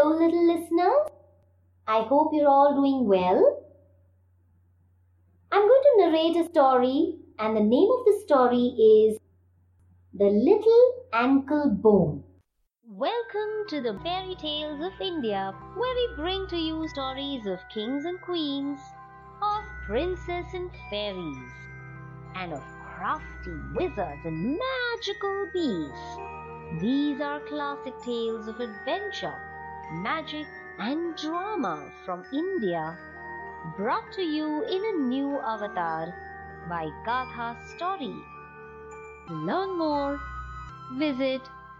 Hello, little listeners. I hope you're all doing well. I'm going to narrate a story, and the name of the story is The Little Ankle Bone. Welcome to the Fairy Tales of India, where we bring to you stories of kings and queens, of princes and fairies, and of crafty wizards and magical beasts. These are classic tales of adventure, magic, and drama from India, brought to you in a new avatar by Gatha Story. To learn more, visit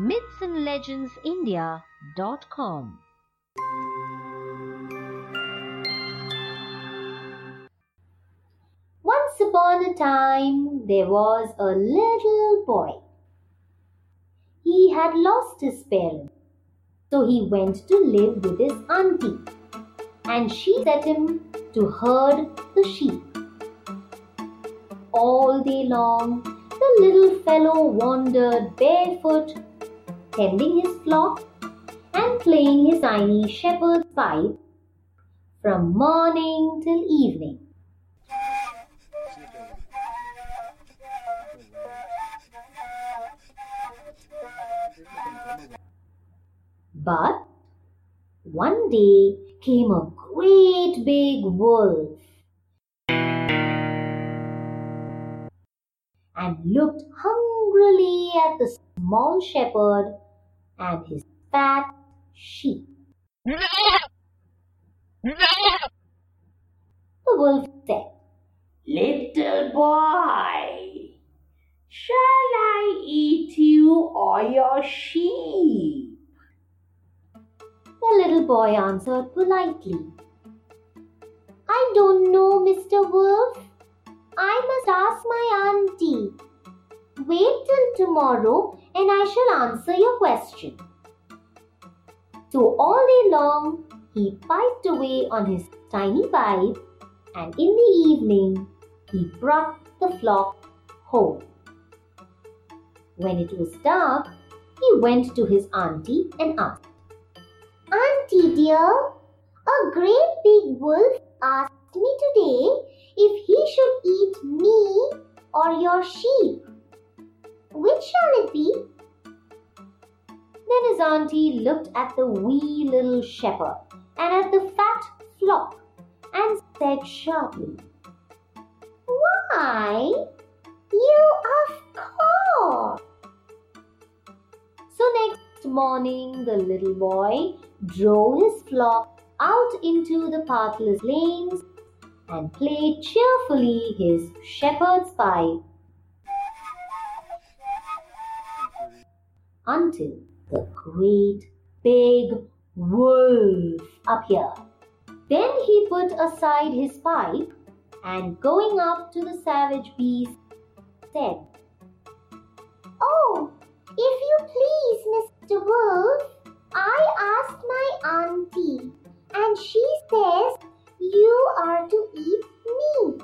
mythsandlegendsindia.com. Once upon a time, there was a little boy. He had lost his parents, so he went to live with his auntie, and she set him to herd the sheep. All day long, the little fellow wandered barefoot, tending his flock and playing his tiny shepherd's pipe from morning till evening. But one day came a great big wolf and looked hungrily at the small shepherd and his fat sheep. The wolf said, "Little boy, shall I eat you or your sheep?" The little boy answered politely, "I don't know, Mr. Wolf. I must ask my auntie. Wait till tomorrow and I shall answer your question." So all day long he piped away on his tiny pipe, and in the evening he brought the flock home. When it was dark, he went to his auntie and asked, "Auntie dear, a great big wolf asked me today if he should eat me or your sheep. Which shall it be?" Then his auntie looked at the wee little shepherd and at the fat flock and said sharply, "Why, you of course." So next morning the little boy drove his flock out into the pathless lanes and played cheerfully his shepherd's pipe until the great big wolf appeared. Then he put aside his pipe and going up to the savage beast said, "Oh, if you please, Mr. Wolf, I asked my auntie and she says you are to eat me."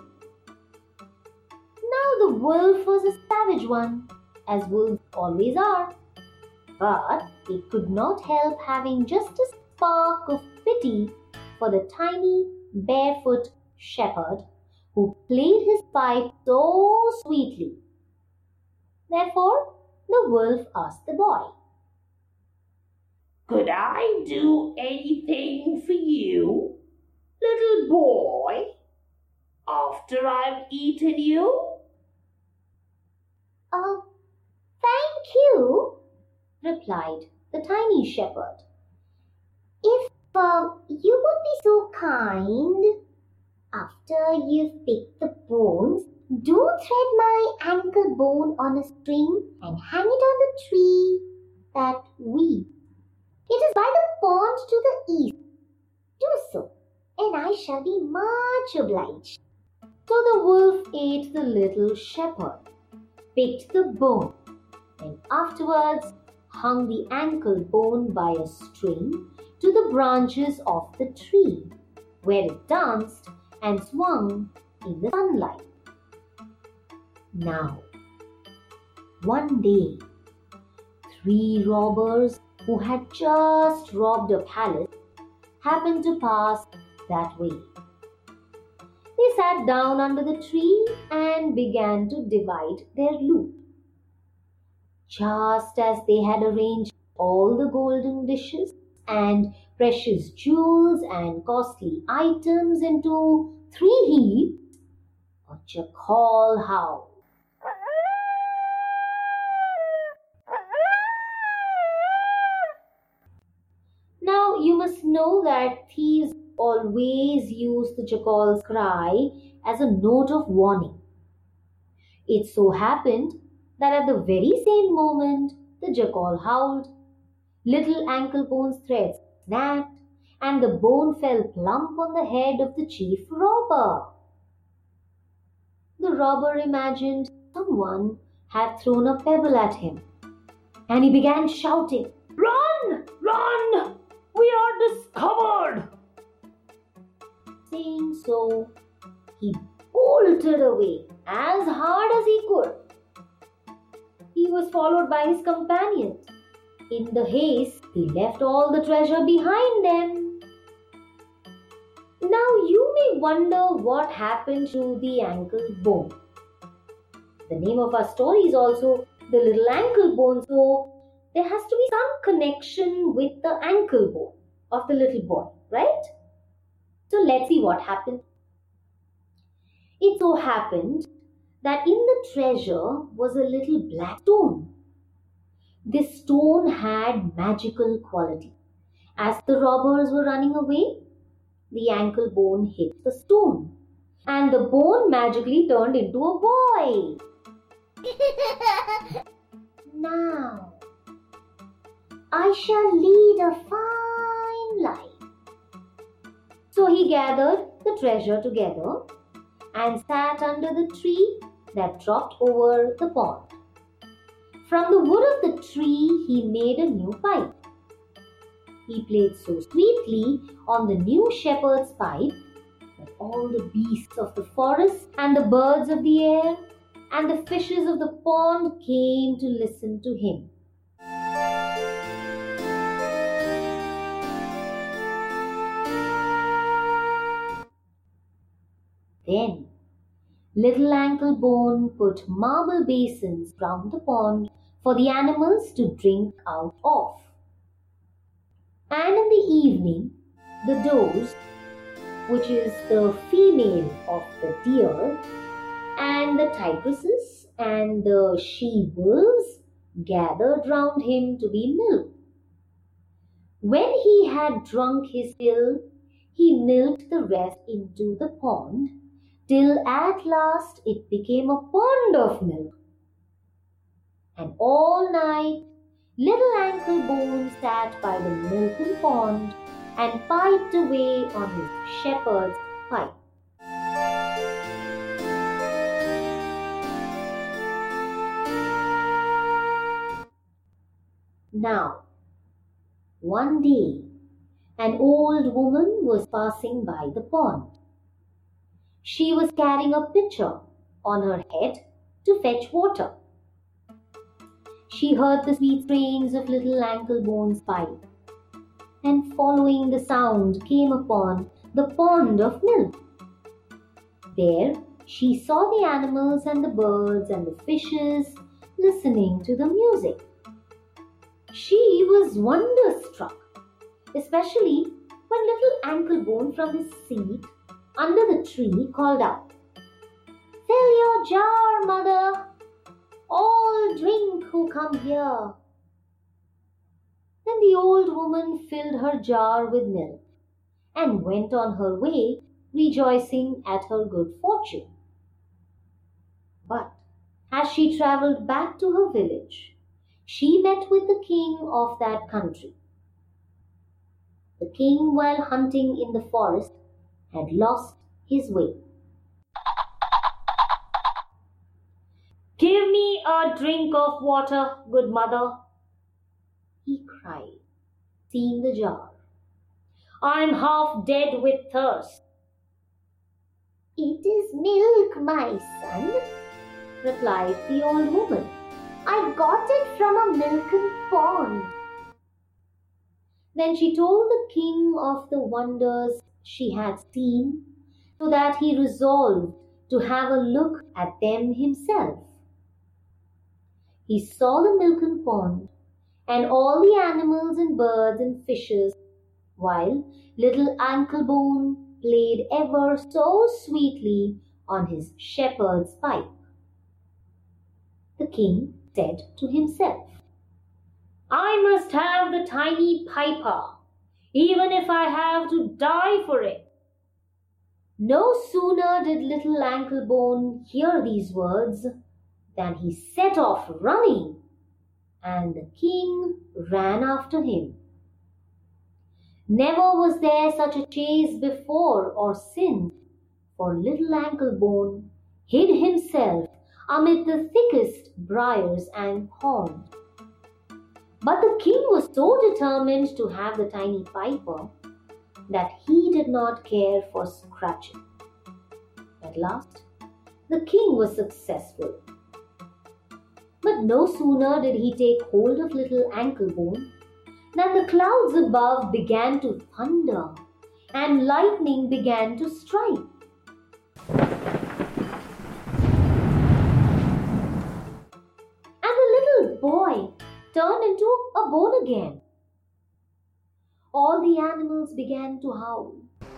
Now the wolf was a savage one, as wolves always are. But it could not help having just a spark of pity for the tiny barefoot shepherd who played his pipe so sweetly. Therefore, the wolf asked the boy, "Could I do anything for you, little boy, after I've eaten you?" "Thank you," replied the tiny shepherd. "If you would be so kind, after you've picked the bones, do thread my ankle bone on a string and hang it on the tree that weeps. It is by the pond to the east. Do so, and I shall be much obliged." So the wolf ate the little shepherd, picked the bone, and afterwards hung the ankle bone by a string to the branches of the tree, where it danced and swung in the sunlight. Now, one day, 3 robbers who had just robbed a palace, happened to pass that way. They sat down under the tree and began to divide their loot. Just as they had arranged all the golden dishes and precious jewels and costly items into 3 heaps, a jackal howled. Now you must know that thieves always use the jackal's cry as a note of warning. It so happened that at the very same moment the jackal howled, little Ankle-Bone's threads snapped, and the bone fell plump on the head of the chief robber. The robber imagined someone had thrown a pebble at him, and he began shouting, Run! Run! We are discovered! Saying so, he bolted away as hard as he could. He was followed by his companions. In the haste, they left all the treasure behind them. Now you may wonder what happened to the Ankle-Bone. The name of our story is also The Little Ankle-Bone, so there has to be some connection with the ankle bone of the little boy, right? So let's see what happened. It so happened that in the treasure was a little black stone. This stone had magical quality. As the robbers were running away, the Ankle-Bone hit the stone, and the bone magically turned into a boy. Now, I shall lead a fine life. So he gathered the treasure together and sat under the tree that dropped over the pond. From the wood of the tree, he made a new pipe. He played so sweetly on the new shepherd's pipe that all the beasts of the forest and the birds of the air and the fishes of the pond came to listen to him. Then little Ankle-Bone put marble basins round the pond for the animals to drink out of. And in the evening, the does, which is the female of the deer, and the tigresses and the she-wolves gathered round him to be milked. When he had drunk his fill, he milked the rest into the pond, till at last it became a pond of milk. And all night, little Ankle-Bone sat by the milking pond and piped away on his shepherd's pipe. Now, one day, an old woman was passing by the pond. She was carrying a pitcher on her head to fetch water. She heard the sweet strains of little Ankle-Bone's pipe, and following the sound came upon the pond of milk. There she saw the animals and the birds and the fishes listening to the music. She was wonderstruck, especially when little Ankle-Bone from his seat under the tree called out, "Fill your jar, mother! All drink who come here." Then the old woman filled her jar with milk and went on her way, rejoicing at her good fortune. But as she travelled back to her village, she met with the king of that country. The king, while hunting in the forest, had lost his way. "Give me a drink of water, good mother," he cried, seeing the jar. "I'm half dead with thirst." "It is milk, my son," replied the old woman. "I got it from a milken pond." Then she told the king of the wonders she had seen, so that he resolved to have a look at them himself. He saw the milken pond and all the animals and birds and fishes, while little Anklebone played ever so sweetly on his shepherd's pipe. The king said to himself, I must have the tiny piper, even if I have to die for it. No sooner did little Anklebone hear these words than he set off running, and the king ran after him. Never was there such a chase before or since, for little Anklebone hid himself amid the thickest briars and thorns. But the king was so determined to have the tiny piper that he did not care for scratching. At last, the king was successful. But no sooner did he take hold of little Anklebone than the clouds above began to thunder and lightning began to strike. And the little boy turned into a bone again. All the animals began to howl.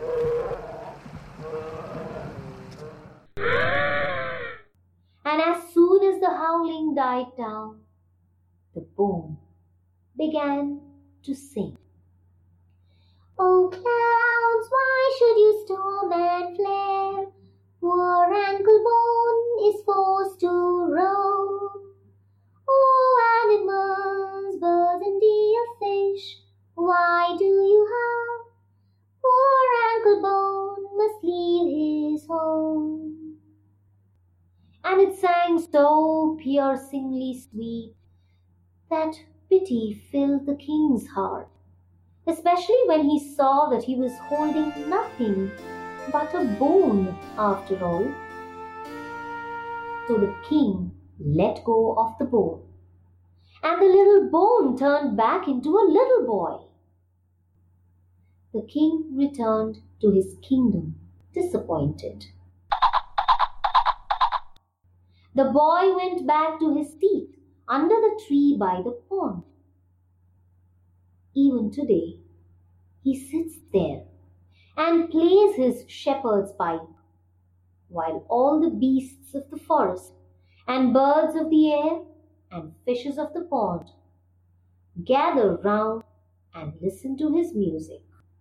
And as soon as the howling died down, the bone began to sing. Oh clouds, why should you storm and flare? Poor Anklebone is forced to roam. Oh animals, birds and dear fish, why do you howl? Poor Anklebone must leave his home. And it sang so piercingly sweet that pity filled the king's heart, especially when he saw that he was holding nothing but a bone after all. So the king let go of the bone, and the little bone turned back into a little boy. The king returned to his kingdom disappointed. The boy went back to his seat under the tree by the pond. Even today, he sits there and plays his shepherd's pipe, while all the beasts of the forest and birds of the air and fishes of the pond gather round and listen to his music.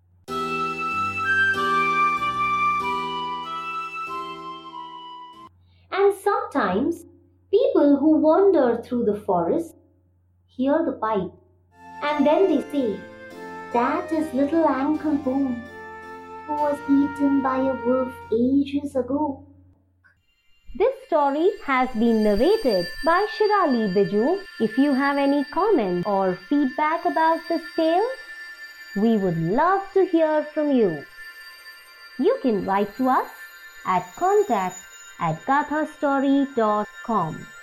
And sometimes people who wander through the forest hear the pipe, and then they say, that is little Anklebone, who was eaten by a wolf ages ago. This story has been narrated by Shirali Biju. If you have any comments or feedback about this tale, we would love to hear from you. You can write to us at contact@gathastory.com.